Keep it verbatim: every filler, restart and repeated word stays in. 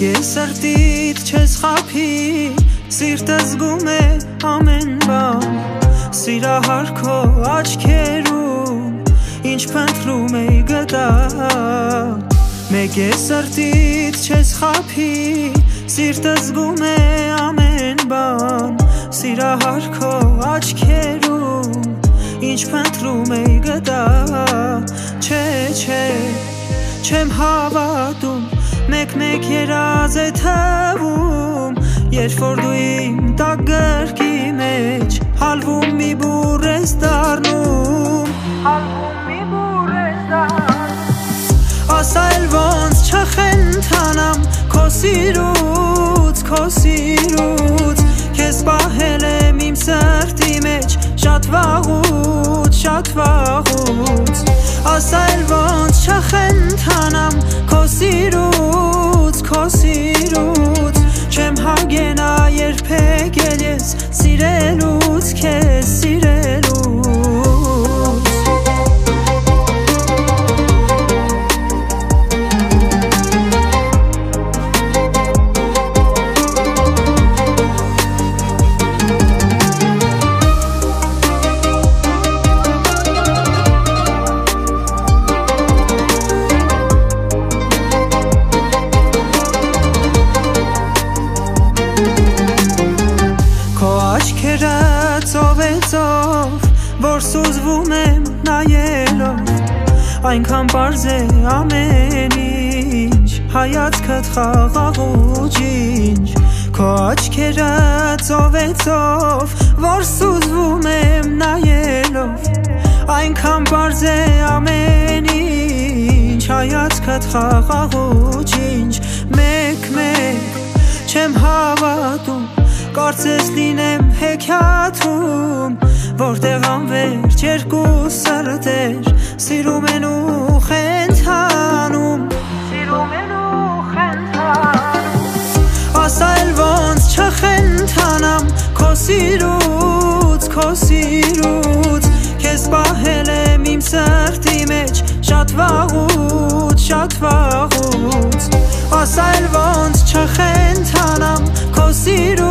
Մեկ է սրտիդ չես խափի, սիրտը զգում է ամեն բան, սիրահար քո աչքերում, ինչ փնտրում էի գտա։ Մեկ է սրտիդ չես խափի, սիրտը զգում է ամեն բան, սիրահար քո աչքերում, ինչ փնտրում էի գտա։ Չէ, չէ, չեմ հավատում, մեկ-մեկ երազ է թվում, երբ որ դու իմ տակ գրկի մեջ հալվում մի բուռ ես դառնում, հալվում մի բուռ ես դառնում։ Ասա էլ ոնց չխենթանամ քո սիրուց, քո սիրուց, քեզ պահել եմ իմ սրտի մեջ շատ վաղուց, շատ վաղուց։ Ասա էլ ոնց չխենթանամ քո սիրուց, քո սիրուց, չեմ հագենա երբեք էլ ես սիրելուց, քեզ սիրելուց։ Որ սուզվում եմ նայելով, այնքան պարզ է ամեն ինչ, հայացքդ խաղաղ ու ջինջ։ Քո աչքերը ծով է ծով, որ սուզվում եմ նայելով, այնքան պարզ է ամեն ինչ, հայացքդ խաղաղ ու ջինջ։ Մեկ-մեկ չեմ հավատում, կարծես լինեմ հեքիաթում, որտեղ անվերջ երկու սրտեր սիրում են ու խենթանում, սիրում են ու խենթանում։ Ասա էլ ոնց չխենթանամ քո սիրուց, քո սիրուց, քեզ պահել եմ իմ սրտի մեջ շատ վաղուց, շատ վաղուց։ Ասա էլ ոնց չխենթանամ քո սիրուց,